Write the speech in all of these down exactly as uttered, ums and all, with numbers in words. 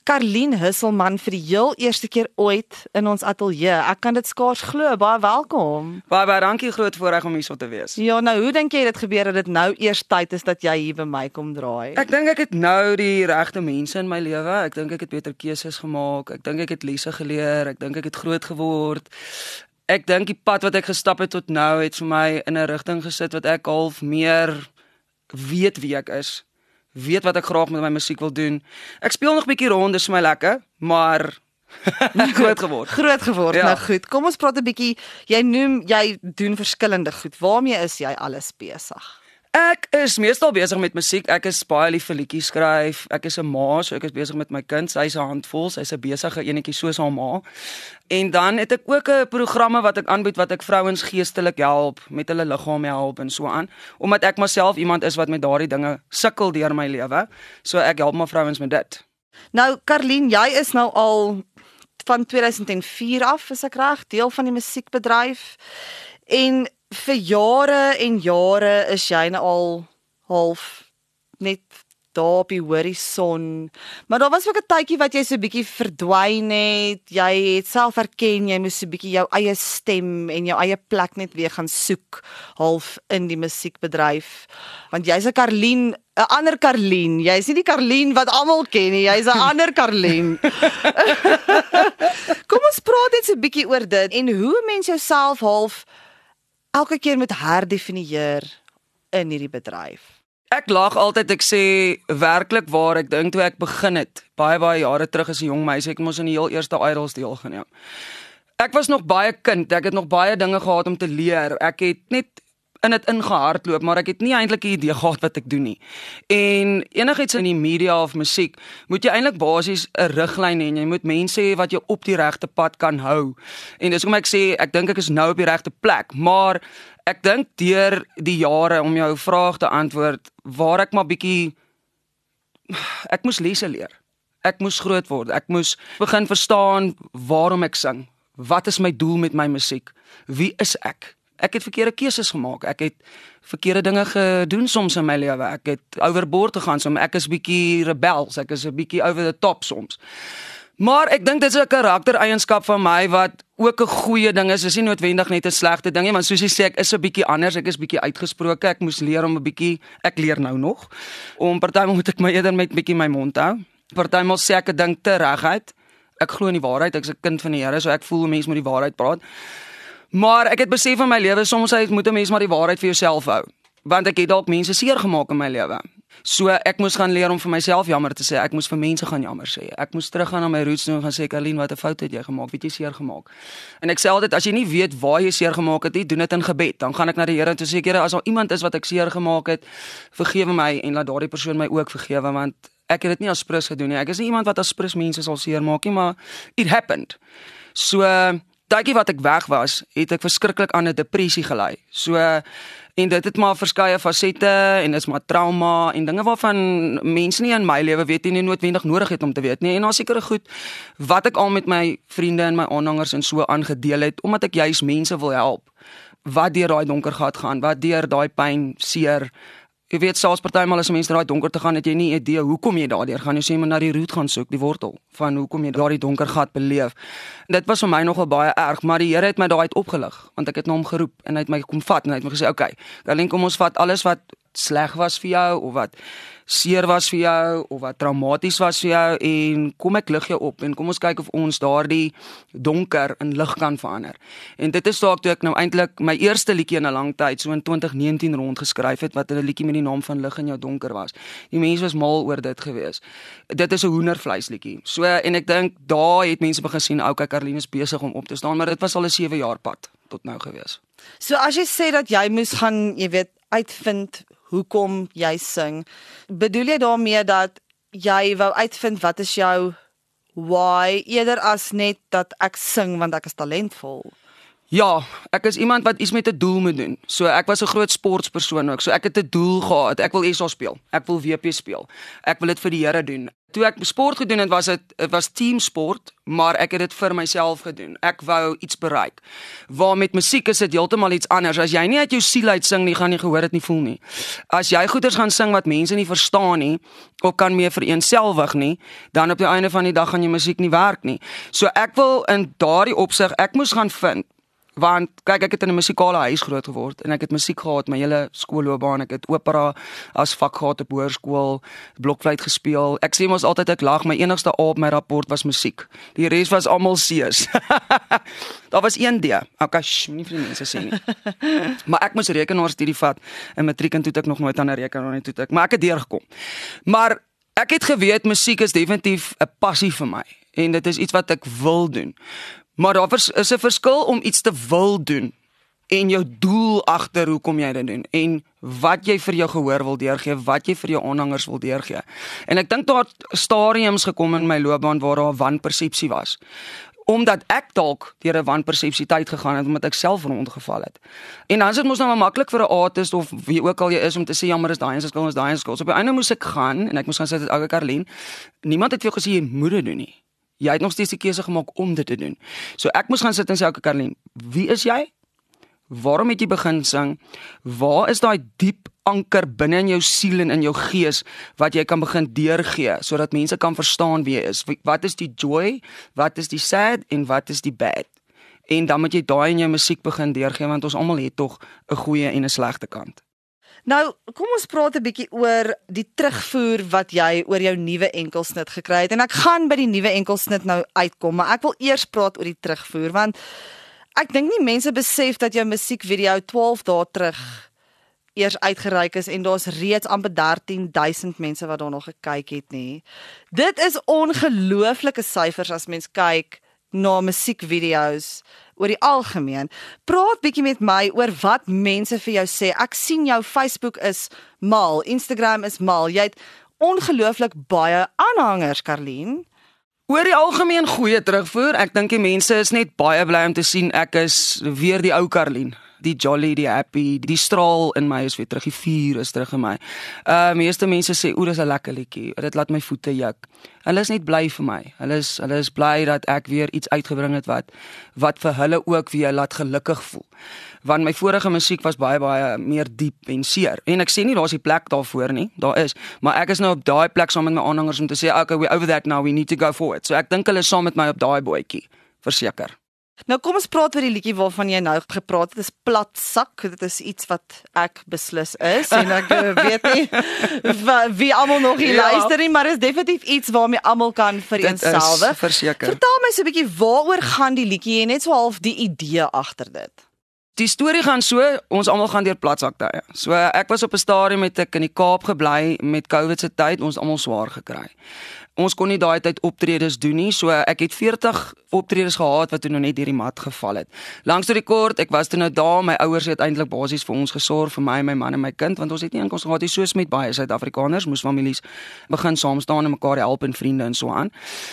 Karlien Husselman vir die heel eerste keer ooit in ons ateljee. Ek kan dit skaars glo, baie welkom. Baie baie dankie, groot voorreg om hier so te wees. Ja, nou hoe dink jy dit gebeur dat dit nou eers tyd is dat jy hier by my kom draai? Ek dink ek het nou die regte mense in my lewe. Ek dink ek het beter keuses gemaak. Ek dink ek het lesse geleer. Ek dink ek het groot geword. Ek dink die pad wat ek gestap het tot nou het vir my in 'n rigting gesit wat ek half meer weet wie ek is. Weet wat ek graag met my musiek wil doen. Ek speel nog 'n bietjie rond, dis vir my lekker, maar groot geword. Groot geword. Ja. Nou goed, kom ons praat 'n bietjie. Jy noem jy doen verskillende goed. Waarmee is jy alles besig? Ek is meestal besig met musiek. Ek is baie lief vir liedjies skryf. Ek is 'n ma, so ek is besig met my kind. Sy's 'n handvol, sy's 'n besige enetjie soos haar ma. En dan het ek ook 'n programme wat ek aanbied wat ek vrouens geestelik help, met hulle liggaam help en so aan, omdat ek myself iemand is wat met daardie dinge sukkel deur my lewe. So ek help maar vrouens met dit. Nou Karlien, jy is nou al van tweeduisend vier af, is ek reg, deel van die musiekbedryf. En vir jare en jare is jy nou al half net daar op die horison. Maar daar was ook 'n tydjie wat jy so 'n bietjie verdwyn het. Jy het self erken jy moes so 'n bietjie jou eie stem en jou eie plek net weer gaan soek half in die musiekbedryf. Want jy's 'n Karlien, 'n ander Karlien. Jy's nie die Karlien wat almal ken nie. Jy's 'n ander Karlien. Kom ons praat net so 'n bietjie oor dit en hoe mens jouself half elke keer moet herdefinieer in hierdie bedryf. Ek lag altyd, ek sê werklik waar, ek dink toe ek begin het, baie baie jare terug as 'n jong meisie, ek het mos in die heel eerste Idols deelgeneem. Ek was nog baie kind, ek het nog baie dinge gehad om te leer. Ek het net in dit ingehardloop, maar ek het nie eintlik 'n idee gehad wat ek doen nie. En enigiets in die media of musiek, moet jy eintlik basies 'n riglyn hê en jy moet mense hê wat jou op die regte pad kan hou. En dis hoekom ek sê ek dink ek is nou op die regte plek, maar ek dink deur die jare om jou vraag te antwoord, waar ek maar bietjie ek moes lesse leer. Ek moes groot word. Ek moes begin verstaan waarom ek sing. Wat is my doel met my musiek? Wie is ek? Ek het verkeerde keuses gemaak. Ek het verkeerde dinge gedoen soms in my lewe. Ek het overboord gegaan soms. Ek is bietjie rebels. Ek is 'n bietjie over the top soms. Maar ek dink dit is 'n karaktereienskap van my wat ook 'n goeie ding is. Dis nie noodwendig net 'n slegte ding nie, want soos jy sê, ek is 'n bietjie anders. Ek is bietjie uitgesproke. Ek moes leer om 'n bietjie, ek leer nou nog, om partymal moet ek my eerder met bietjie my mond hou. Partymal sê ek 'n ding te reguit. Ek glo in die waarheid. Ek is 'n kind van die Here, so ek voel 'n mens moet die waarheid praat. Maar ek het besef in my lewe, soms moet 'n mens maar die waarheid vir jouself hou. Want ek het dalk mense seer gemaak in my lewe. So ek moes gaan leer om vir myself jammer te sê. Ek moes vir mense gaan jammer sê. Ek moes teruggaan na my roots toe en gaan sê, Karlien, wat 'n fout het jy gemaak? Weet jy seer gemaak? En ek sê altyd, as jy nie weet waar jy seer gemaak het nie, doen dit in gebed. Dan gaan ek na die Here en toe sê ek, Here, as daar iemand is wat ek seer gemaak het, vergewe my en laat daardie persoon my ook vergewe, want ek het dit nie as prins gedoen nie. Ek is nie iemand wat as prins mense sal seer maak nie, maar it happened. So tydjie wat ek weg was, het ek verskriklik aan 'n depressie gelei. So en dit het maar verskeie fasette en is maar trauma en dinge waarvan mense nie in my lewe weet nie noodwendig nodig het om te weet nie. En daar seker goed wat ek al met my vriende en my aanhangers en so aangedeel het, omdat ek juis mense wil help wat deur daai donker gat gaan, wat deur daai pyn, seer. Jy weet, selfs partymal as 'n mens daai donker te gaan, het jy nie idee hoekom jy daardeur gaan. Jy sê maar na die root gaan soek, die wortel van hoekom jy daardie donker gat beleef. En dit was vir my nogal baie erg, maar die Here het my daai uit opgelig, want ek het na hom geroep en hy het my kom vat en hy het my gesê, "Oké, Karlien, kom ons vat alles wat sleg was vir jou of wat seer was vir jou of wat traumaties was vir jou en kom ek lig jou op en kom ons kyk of ons daardie donker in lig kan verander." En dit is dalk toe ek nou eintlik my eerste liedjie in 'n lang tyd so in twintig negentien rondgeskryf het wat 'n liedjie met die naam van Lig in jou donker was. Die mense was mal oor dit gewees. Dit is 'n hoendervleisliedjie. So en ek dink daar het mense begin sien, okay, Karlien is besig om op te staan, maar dit was al 'n sewe jaar pad tot nou gewees. So as jy sê dat jy moes gaan, jy weet, uitvind hoekom jy sing, bedoel jy daarmee dat jy wou uitvind wat is jou why, eerder as net dat ek sing want ek is talentvol? Ja, ek is iemand wat iets met 'n doel moet doen. So ek was 'n groot sportspersoon ook. So ek het 'n doel gehad. Ek wil S A speel. Ek wil W P speel. Ek wil dit vir die Here doen. Toe ek sport gedoen het, was dit dit was teamsport, maar ek het dit vir myself gedoen. Ek wou iets bereik. Waar met musiek is dit heeltemal iets anders. As jy nie uit jou siel uit sing nie, gaan jy gehoor dit nie voel nie. As jy goeders gaan sing wat mense nie verstaan nie, of kan meer vereenselwig nie, dan op die einde van die dag gaan jou musiek nie werk nie. So ek wil in daardie opsig, ek moes gaan vind, want kyk, ek het in 'n musikale huis groot geword en ek het musiek gehad my hele skoolloopbaan. Ek het opera as vak gehad op hoërskool, blokfluit gespeel. Ek sê mos altyd ek lag, my enigste A op my rapport was musiek. Die res was almal C's. Daar was een D. Okay, sh, nie vir die mense sê nie. Maar ek moes rekenaarstudie vat in matriek en toe het ek nog nooit aan 'n rekenaar nie toe ek, maar ek het deurgekom. Maar ek het geweet musiek is definitief 'n passie vir my en dit is iets wat ek wil doen. Maar daar is 'n verskil om iets te wil doen en jou doel agter hoekom jy dit doen en wat jy vir jou gehoor wil deurgee, wat jy vir jou aanhangers wil deurgee. En ek dink daar het stadiums gekom in my loopbaan waar daar 'n wanpersepsie was. Omdat ek dalk deur 'n wanpersepsie tyd gegaan het omdat ek self rondgeval het. En dan is dit mos nou maar maklik vir 'n artist of wie ook al jy is om te sê jammer is daai en se skuld is daai en se skuld. So op die einde moes ek gaan en ek moes gaan sê dit ouke Karlien. Niemand het vir jou gesê jy moet dit doen nie. Jy het nog steeds die keuse gemaak om dit te doen. So ek moes gaan sit en sê, okay Karlien, wie is jy? Waarom het jy begin sing? Waar is daai diep anker binne in jou siel en in jou gees wat jy kan begin deurgee sodat mense kan verstaan wie jy is? Wat is die joy? Wat is die sad en wat is die bad? En dan moet jy daai in jou musiek begin deurgee want ons almal het tog 'n goeie en 'n slegte kant. Nou, kom ons praat 'n bietjie oor die terugvoer wat jy oor jou nuwe enkelsnit gekry het. En ek gaan by die nuwe enkelsnit nou uitkom, maar ek wil eers praat oor die terugvoer want ek dink nie mense besef dat jou musiekvideo twaalf dae terug eers uitgereik is en daar's reeds amper dertien duisend mense wat daarna gekyk het nie. Dit is ongelooflike syfers as mens kyk na musiekvideo's oor die algemeen. Praat bietjie met my oor wat mense vir jou sê. Ek sien jou Facebook is mal, Instagram is mal. Jy het ongelooflik baie aanhangers, Karlien. Oor die algemeen goeie terugvoer. Ek dink die mense is net baie bly om te sien ek is weer die ou Karlien. Die jolly, die happy, die straal in my is weer terug, die vuur is terug in my. Uh meeste mense sê, o, dis 'n lekker liedjie. Dit laat my voete juk. Hulle is net bly vir my. Hulle is hulle is bly dat ek weer iets uitgebring het wat wat vir hulle ook weer laat gelukkig voel. Want my vorige musiek was baie baie meer diep en seer. En ek sê nie daar's die plek daarvoor nie, daar is, maar ek is nou op daai plek saam met my aanhangers om te sê, okay, we're over that now, we need to go forward. So ek dink hulle is saam met my op daai bootjie, verseker. Nou kom ons praat oor die liedjie waarvan jy nou gepraat het. Dit is Plat Sak. Dit is iets wat ek beslis is en ek weet nie wie almal nog hier ja. luister nie, maar is definitief iets waarmee almal kan vereenselwig. Dit is verseker. Vertel my so 'n bietjie waaroor gaan die liedjie en net so half die idee agter dit. Die storie gaan so, ons almal gaan deur platsakdae. So ek was op 'n stadium met ek in die Kaap gebly met COVID se tyd, ons almal swaar gekry. Ons kon nie daai tyd optredes doen nie, so ek het veertig optredes gehad wat toe nou net deur die mat geval het. Langs toe die kort, ek was toe nou daar, my ouers het eintlik basies vir ons gesorg, vir my, my man en my kind, want ons het nie inkomste gehad nie, soos met baie Suid-Afrikaners, moes families begin saam staan en mekaar help en vriende en so aan.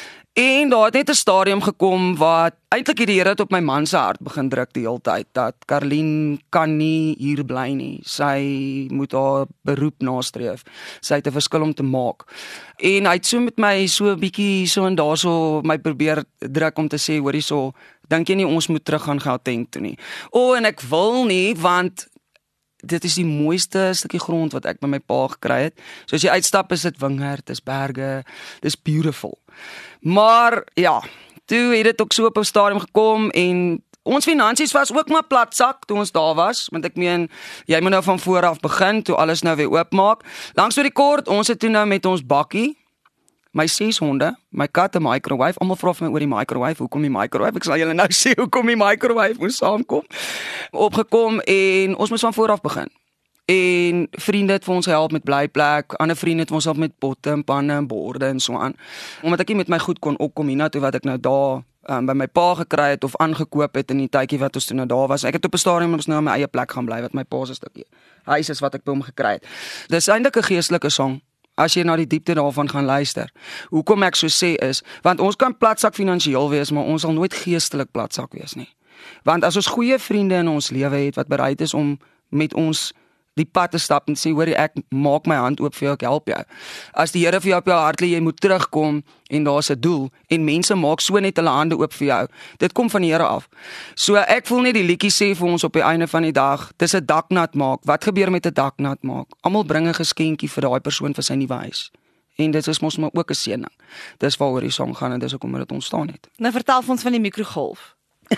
En daar het net 'n stadium gekom wat eintlik die Here het op my man se hart begin druk die hele tyd dat Karlien kan nie hier bly nie. Sy moet haar beroep nastreef. Sy het 'n verskil om te maak. En hy het so met my so 'n bietjie so en daarso my probeer druk om te sê, hoorie so, dink jy nie ons moet terug gaan Gauteng toe nie. O, en ek wil nie want dit is die mooiste stukkie grond wat ek by my pa gekry het. So as jy uitstap is dit wingerd, dis berge, dis beautiful. Maar ja, toe het dit ook so op 'n stadium gekom en ons finansies was ook maar platsak toe ons daar was, want ek meen jy moet nou van voor af begin toe alles nou weer oopmaak. Langs so die kort, ons het toe nou met ons bakkie, my ses honde, my kat, 'n microwave, almal vra vir my oor die microwave, hoekom die microwave? Ek sal julle nou sê hoekom die microwave moes saamkom. Opgekom en ons moes van voor af begin. En vriende het vir ons gehelp met blyplek, ander vriende het ons help met potte en panne en borde en so aan. Omdat ek nie met my goed kon opkom hiernatoe wat ek nou daar um, by my pa gekry het of aangekoop het in die tydjie wat ons toe nou daar was. Ek het op 'n stadium ons nou op my eie plek gaan bly wat my pa se stukkie huis is wat ek by hom gekry het. Dis eintlik 'n geestelike song. As jy na die diepte daarvan gaan luister. Hoekom ek so sê is, want ons kan platsak finansiëel wees, maar ons sal nooit geestelik platsak wees nie. Want as ons goeie vriende in ons lewe het wat bereid is om met ons die pad te stap en sê, hoorie, ek maak my hand oop vir jou, ek help jou. As die Here vir jou op jou hart lê, jy moet terugkom en daar's 'n doel en mense maak so net hulle hande oop vir jou. Dit kom van die Here af. So ek voel net die liedjie sê vir ons op die einde van die dag, dis 'n dak nat maak. Wat gebeur met 'n dak nat maak? Almal bring 'n geskenkie vir daai persoon vir sy nuwe huis. En dit is mos maar ook 'n seëning. Dis waaroor die song gaan en dis hoekom dit ontstaan het. Nou vertel vir ons van die mikrogolf.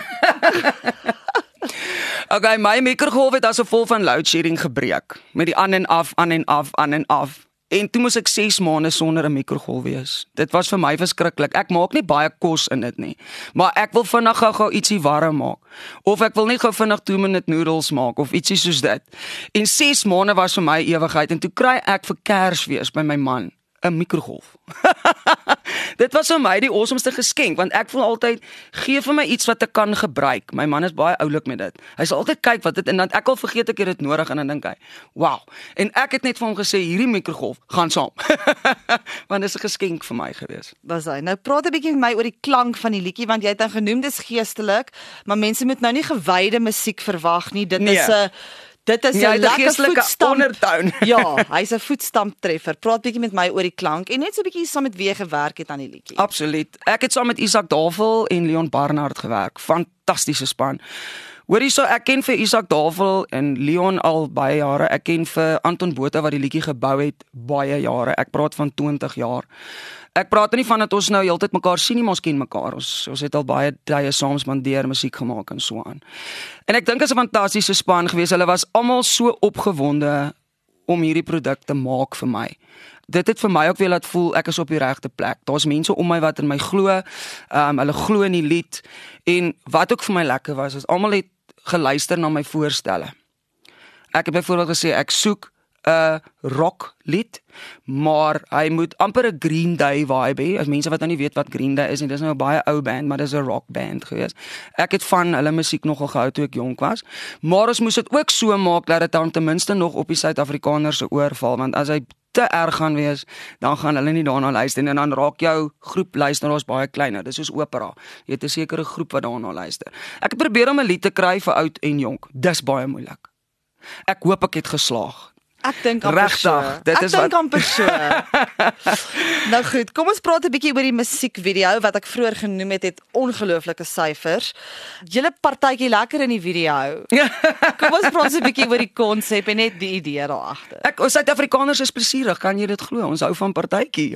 Okay, my mikrogolf het as gevolg van load shedding gebreek. Met die aan en af, aan en af, aan en af. En toe moes ek ses maande sonder 'n mikrogolf wees. Dit was vir my verskriklik. Ek maak nie baie kos in dit nie. Maar ek wil vinnig gou-gou ietsie warm maak. Of ek wil net gou vinnig two minute noodles maak of ietsie soos dit. En ses maande was vir my ewigheid en toe kry ek vir Kersfees by my man 'n mikrogolf. Dit was vir my die awesomeste geskenk, want ek voel altyd, gee vir my iets wat ek kan gebruik. My man is baie oulik met dit. Hy sal altyd kyk wat dit, en dan ek al vergeet ek het dit nodig, en dan dink hy, wow. En ek het net vir hom gesê, hierdie mikrogolf, gaan saam. Want dit is 'n geskenk vir my gewees. Was hy. Nou praat 'n bietjie met my oor die klank van die liedjie, want jy het dan genoem dis geestelik, maar mense moet nou nie gewyde musiek verwag nie. Dit Nee. is 'n Dit is 'n Ja, lekker geestelike voetstamp. ondertoon. Ja, hy's 'n voetstamptreffer. Praat bietjie met my oor die klank en net so 'n bietjie saam met wie jy gewerk het aan die liedjie. Absoluut. Ek het saam met Isak Davel en Leon Barnard gewerk. Fantastiese span. Hoorie so, ek ken vir Isak Davel en Leon al baie jare. Ek ken vir Anton Botha wat die liedjie gebou het baie jare. Ek praat van twintig jaar. Ek praat nie van dat ons nou heeltyd mekaar sien nie, maar ons ken mekaar. Ons ons het al baie tye saam spandeer, musiek gemaak en so aan. En ek dink dit is 'n fantastiese span gewees. Hulle was almal so opgewonde om hierdie produk te maak vir my. Dit het vir my ook weer laat voel ek is op die regte plek. Daar's mense om my wat in my glo. Ehm um, hulle glo in die lied en wat ook vir my lekker was, is almal het geluister na my voorstelle. Ek het byvoorbeeld gesê ek soek 'n rock lied, maar hy moet amper 'n Green Day vibe hê. As mense wat nou nie weet wat Green Day is nie, dis nou 'n baie ou band, maar dis 'n rock band gewees. Ek het van hulle musiek nogal gehou toe ek jonk was, maar ons moes dit ook so maak dat dit dan ten minste nog op die Suid-Afrikaners se oor val, want as hy te erg gaan wees, dan gaan hulle nie daarna luister en dan raak jou groep luisteraars baie kleiner. Dis soos opera. Jy het 'n sekere groep wat daarna luister. Ek het probeer om 'n lied te kry vir oud en jonk. Dis baie moeilik. Ek hoop ek het geslaag. Ek dink amper so. Regtig, dit Ek is dink wat- amper so. Nou goed, kom ons praat 'n bietjie oor die musiekvideo wat ek vroeër genoem het, het ongelooflike syfers. Julle partytjie lekker in die video. Kom ons praat 'n bietjie oor die konsep en net die idee daar agter. Ek, ons Suid-Afrikaners is plesierig, kan jy dit glo? Ons hou van partytjie.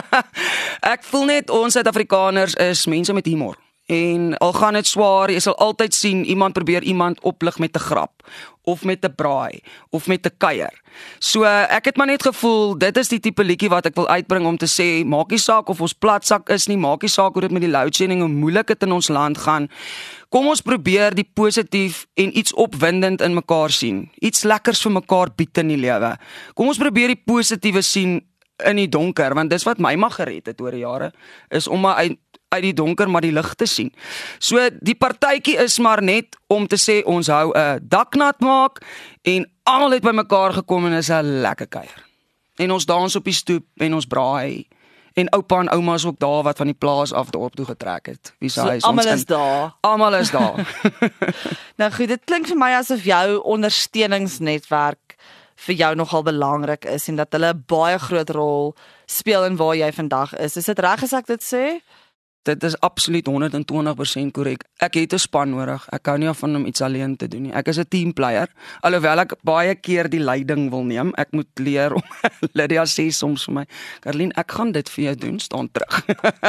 Ek voel net ons Suid-Afrikaners is mense met humor. En al gaan dit swaar, jy sal altyd sien iemand probeer iemand oplig met 'n grap of met 'n braai of met 'n kuier. So ek het maar net gevoel dit is die tipe liedjie wat ek wil uitbring om te sê maak nie saak of ons platsak is nie, maak nie saak hoe dit met die load shedding en hoe moeilik dit in ons land gaan. Kom ons probeer die positief en iets opwindend in mekaar sien. Iets lekkers vir mekaar bied in die lewe. Kom ons probeer die positiewe sien in die donker, want dis wat my mag gered het oor die jare, is om maar uit uit die donker maar die lig te sien. So die partytjie is maar net om te sê ons hou 'n dak nat maak en almal het bymekaar gekom en is 'n lekker kuier. En ons dans op die stoep en ons braai en oupa en ouma is ook daar wat van die plaas af dorp toe getrek het. Wie se So, huis almal ons is in. daar. Almal is daar. Nou goed, dit klink vir my asof jou ondersteuningsnetwerk vir jou nogal belangrik is en dat hulle 'n baie groot rol speel in waar jy vandag is. Is dit reg as ek dit sê? Dit is absoluut honderd en twintig persent korrek. Ek het 'n span nodig. Ek hou nie af van om iets alleen te doen nie. Ek is 'n teamplayer. Alhoewel ek baie keer die leiding wil neem. Ek moet leer om Lydia sê soms vir my, Karlien, ek gaan dit vir jou doen, staan terug.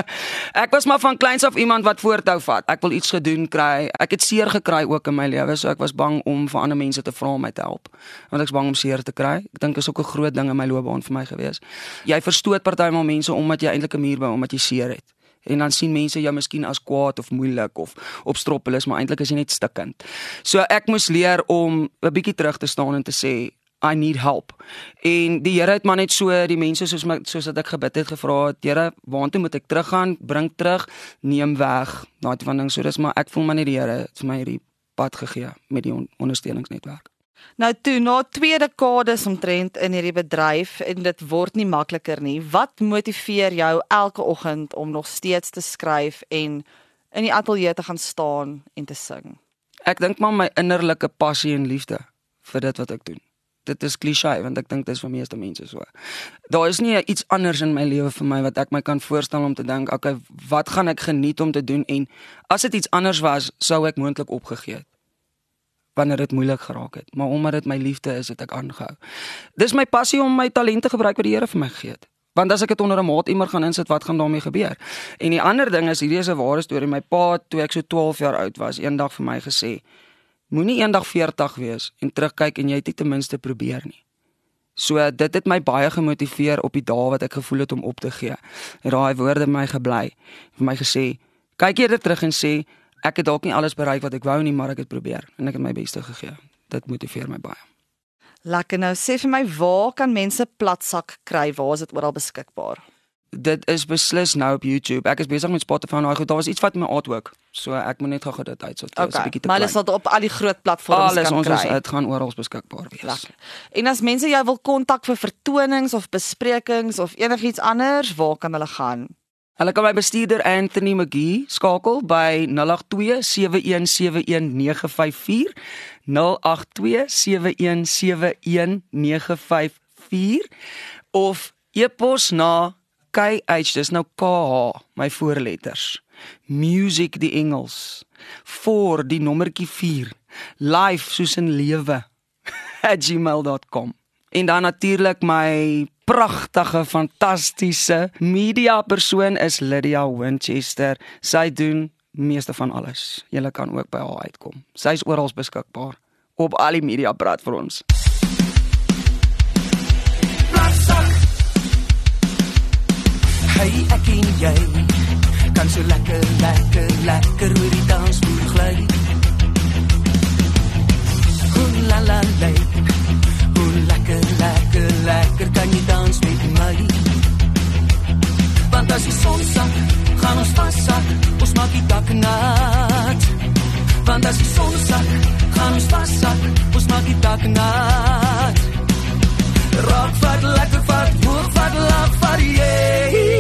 Ek was maar van kleins af iemand wat voortou vat. Ek wil iets gedoen kry. Ek het seer gekry ook in my lewe, so ek was bang om vir ander mense te vra om my te help. Want ek's bang om seer te kry. Ek dink is ook 'n groot ding in my loopbaan vir my gewees. Jy verstoot partymal mense omdat jy eintlik 'n muur bou omdat jy seer het. En dan sien mense jou miskien as kwaad of moeilik of op stroppel is, maar eintlik is jy net stikkend. So ek moes leer om 'n bietjie terug te staan en te sê I need help. En die Here het maar net so die mense soos my, soos dat ek gebid het gevra het, Here, waartoe moet ek teruggaan? Bring terug, neem weg. Daai van ding so dis maar ek voel maar net die Here het vir my hierdie pad gegee met die on ondersteuningsnetwerk. Nou toe, na twee dekades omtrent in hierdie bedryf en dit word nie makliker nie. Wat motiveer jou elke oggend om nog steeds te skryf en in die ateljee te gaan staan en te sing? Ek dink maar my innerlike passie en liefde vir dit wat ek doen. dit is cliché, want ek dink dit is vir meeste mense so. Daar is nie iets anders in my lewe vir my wat ek my kan voorstel om te dink, okay, wat gaan ek geniet om te doen, en as dit iets anders was, sou ek moontlik opgegee het, wanneer dit moeilik geraak het, maar omdat dit my liefde is, het ek aangehou. Dis my passie om my talente gebruik wat die Here vir my gegee het. Want as ek dit onder 'n maat-immer gaan insit, wat gaan daarmee gebeur? En die ander ding is, hierdie is 'n ware storie, my pa, toe ek so twaalf jaar oud was, eendag vir my gesê, moenie eendag veertig wees en terugkyk en jy het nie ten minste probeer nie. So dit het my baie gemotiveer op die dae wat ek gevoel het om op te gee. En daai woorde my gebly, vir my gesê, kyk eerder terug en sê, ek het dalk nie alles bereik wat ek wou nie, maar ek het probeer en ek het my beste gegee. Dit motiveer my baie. Lekker, nou sê vir my, waar kan mense Platsak kry? Waar is dit oral beskikbaar? Dit is beslis nou op YouTube. Ek is besig met Spotify en goed, daar was iets wat my artwork, so ek moet net gou dit uitsit. Okay, maar hulle sal op al die groot platforms Alles, kan ons kry. Alles, dit gaan oral beskikbaar wees. Lekker. En as mense jou wil kontak vir vertonings of besprekings of enigiets anders, waar kan hulle gaan? Hulle kan my bestuurder Anthony McGee skakel by nul agt twee sewe een sewe een nege vyf vier, nul agt twee sewe een sewe een nege vyf vier, of e-pos na K H, dis nou K H, my voorletters, music die Engels, voor die nommertjie vier, life soos in lewe, at gmail dot com. En dan natuurlik my pragtige, fantastiese media persoon is Lydia Winchester. Sy doen meeste van alles. Julle kan ook by haar uitkom. Sy is oral beskikbaar op al die media platforms. Hey, ek en jy kan so lekker, lekker, lekker oor die dansvloer gly. Hoe la la la, hoe lekker, lekker, lekker kan jy dans met my. Want as die son sak, gaan ons vassak, ons maak die dak nat. Want as die son sak, gaan ons vassak, ons maak die dak nat. Raak vat, lekker vat, hoog vat, laag vat, yeah.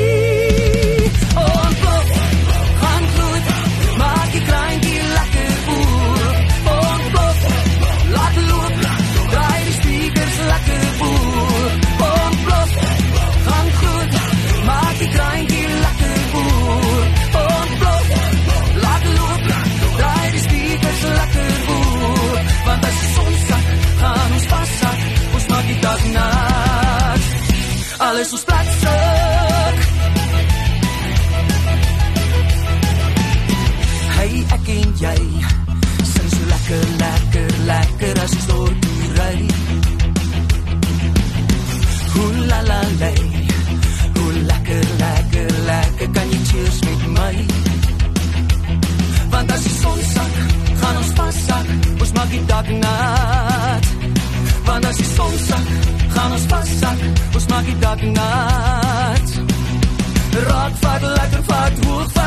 Alles ons Platsak. Hey, ek en jy sing so lekker, lekker, lekker as ons door die ry. Hoe la la la, hoe lekker, lekker, lekker kan jy cheers met my. Want as die son sak, gaan ons vassak, ons maak die dak nat. Want as die son sak, gaan ons vassak, ons maak die dak nat. Raak vat, lekker vat, hoog vat.